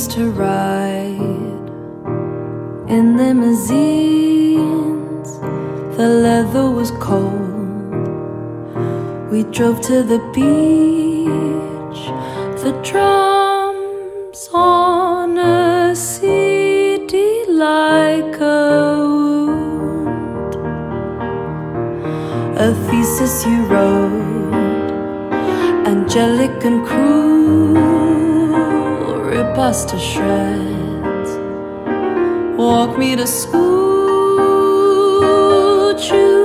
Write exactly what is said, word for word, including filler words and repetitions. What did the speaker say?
used to ride in limousines. The leather was cold. We drove to the beach. The drums on a C D like a wound. A thesis you wrote, angelic and cruel, rip us to shreds. Walk me to school, choose